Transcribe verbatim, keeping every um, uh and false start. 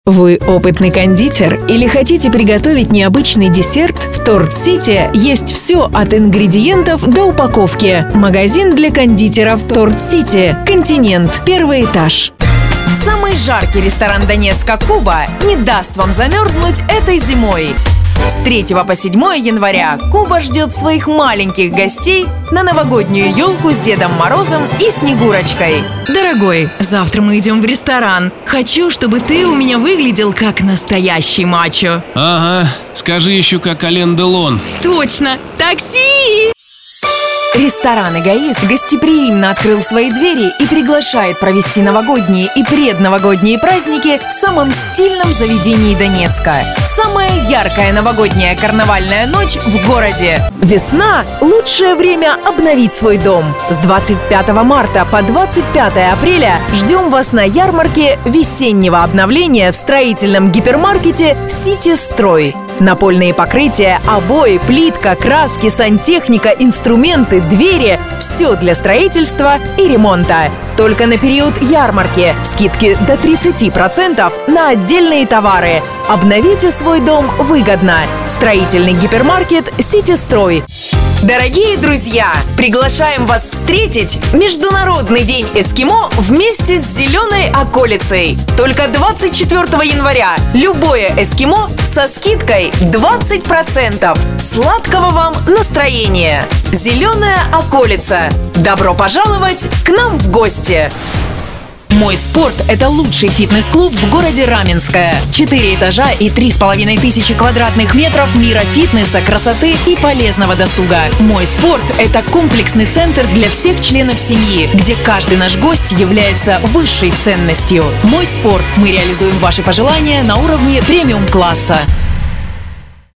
Вы опытный кондитер или хотите приготовить необычный десерт? В Торт Сити есть все от ингредиентов до упаковки. Магазин для кондитеров Торт Сити. Континент. Первый этаж. Самый жаркий ресторан Донецка «Куба» не даст вам замерзнуть этой зимой. С третьего по седьмое января Куба ждет своих маленьких гостей на новогоднюю елку с Дедом Морозом и Снегурочкой. Дорогой, завтра мы идем в ресторан. Хочу, чтобы ты у меня выглядел как настоящий мачо. Ага, скажи еще как Ален Делон. Точно, такси! Ресторан «Эгоист» гостеприимно открыл свои двери и приглашает провести новогодние и предновогодние праздники в самом стильном заведении Донецка. Самая яркая новогодняя карнавальная ночь в городе. Весна – лучшее время обновить свой дом. С двадцать пятого марта по двадцать пятое апреля ждем вас на ярмарке весеннего обновления в строительном гипермаркете «Сити Строй». Напольные покрытия, обои, плитка, краски, сантехника, инструменты, двери – все для строительства и ремонта. Только на период ярмарки скидки до тридцати процентов на отдельные товары. Обновите свой дом выгодно. Строительный гипермаркет «Сити Строй». Дорогие друзья, приглашаем вас встретить Международный день эскимо вместе с Зеленой околицей. Только двадцать четвёртого января любое эскимо со скидкой двадцать процентов. Сладкого вам настроения! Зеленая околица. Добро пожаловать к нам в гости! Мой спорт – это лучший фитнес-клуб в городе Раменское. Четыре этажа и три с половиной тысячи квадратных метров мира фитнеса, красоты и полезного досуга. Мой спорт – это комплексный центр для всех членов семьи, где каждый наш гость является высшей ценностью. Мой спорт. Мы реализуем ваши пожелания на уровне премиум-класса.